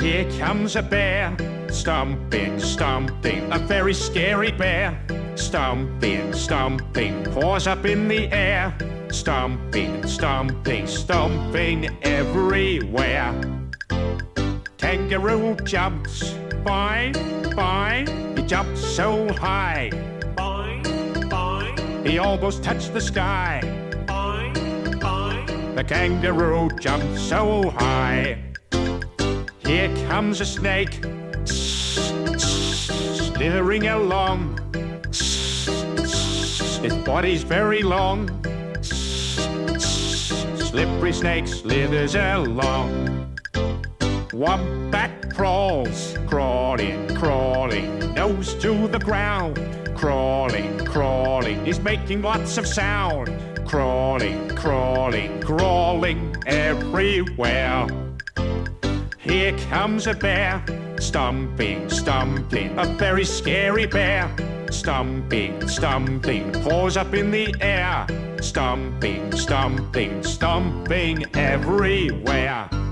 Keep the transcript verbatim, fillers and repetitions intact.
Here comes a bear, stomping, stomping, a very scary bear. Stomping, stomping, paws up in the air. Stomping, stomping, stomping everywhere. Kangaroo jumps, boing, boing, he jumps so high. Boing, boing, He almost touched the sky. boing, boing. The kangaroo jumps so high. Here comes a snake, slithering along. His body's very long. Slippery snake slithers along. Wombat crawls, crawling, crawling, nose to the ground. Crawling, crawling, he's making lots of sound. Crawling, crawling, crawling everywhere. Here comes a bear, stomping, stomping, a very scary bear. Stomping, stomping, paws up in the air. Stomping, stomping, stomping everywhere.